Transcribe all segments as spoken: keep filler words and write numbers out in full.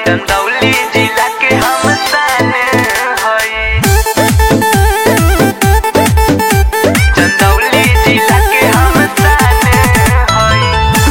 चंदौली जिला के हम शान हई। चंदौली जिला के हम शान हई।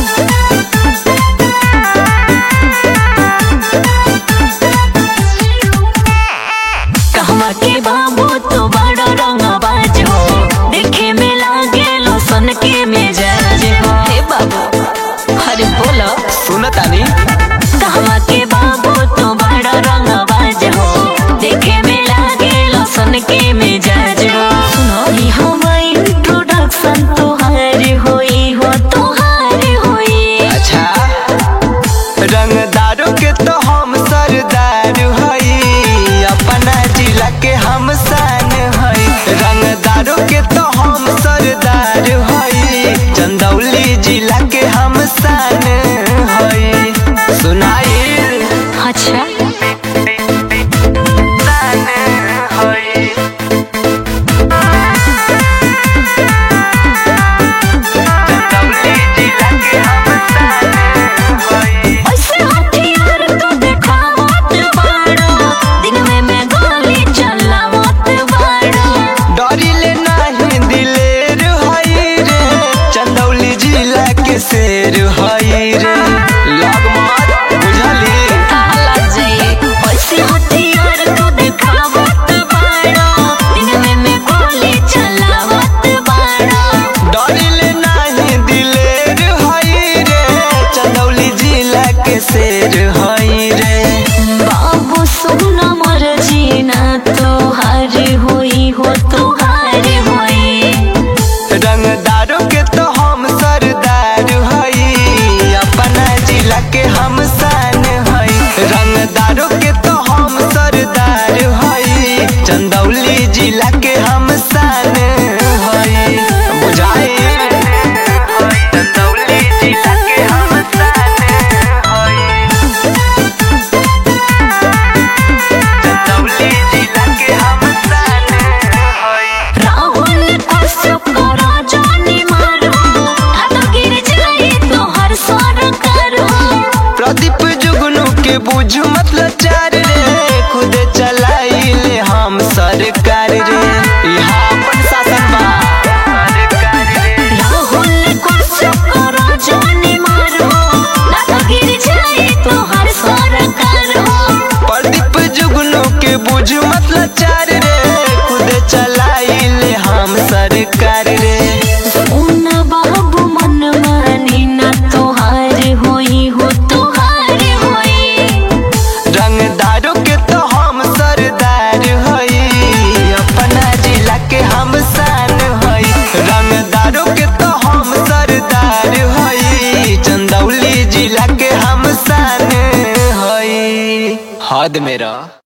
कहवा के बाबू तो बड़ा रंगबाज हो, देखे में लागे लो सन के मिजाज हो। हे बाबू अरे बोलो सुनतानी कहवा के बाबू तो बड़ा रंगबाज हो, देखे में लागे लो सन के मिजाज हो। सुनो ही हमारा इंट्रोडक्शन तोहार होई हो, तोहार होई। अच्छा रंगदारों के तो हम सरदार हई, अपना जिला के हम शान हई। रंगदारों के तो हम सरदार हई, चंदौली जिला के हम शान हई। सुनाई अच्छा शान हई। चंदौली जिला के हम शान हई। ऐसे हथियार तो देखा मत बाड़ो, दिन में मैं गोली चला मत बाड़ो। डरिले नाही दिलेर हई रे, चंदौली जिला के शेर हई रे। लग मत बुझली काला जाए ऐसे हथियार तो देखा मत बाड़ो, दिन में मैं गोली चला मत बाड़ो। डरिले नाही दिलेर हई रे, चंदौली जिला के शेर हई रे। बाबू सुना मर जीना तोहार होई हो, तोहार होई। रंगदारों के तो हम सरदार हई, अपना जिला के हम शान हई। रंगदारों के तो हम सरदार हई, चंदौली जिला के हम शान हई। बुझाई चंदौली जिला के हम शान हई। चंदौली जिला के हम शान हई। राहुल अशोक राजानी मारो, हाथ गिर जाए तो हर स्वर करो। प्रदीप जुगनू के बुझ मतलब चार रे, खुद चलाइले हम सरकार रे। यहाँ अपन शासन बा सरकार रे। राहुल अशोक राजानी मारो, हाथ गिर जाए तो हर स्वर करो। प्रदीप जुगनू के बुझ मतलब चार रे, खुद चलाइले हम सरकार रे। उन बाबू मन मानी ना तोहार होई हो, तोहार होई। रंगदारों के तो हम सरदार हई, अपना जिला के हम शान हई। रंगदारों के तो हम सरदार हई, चंदौली जिला के हम शान हई। हद मेरा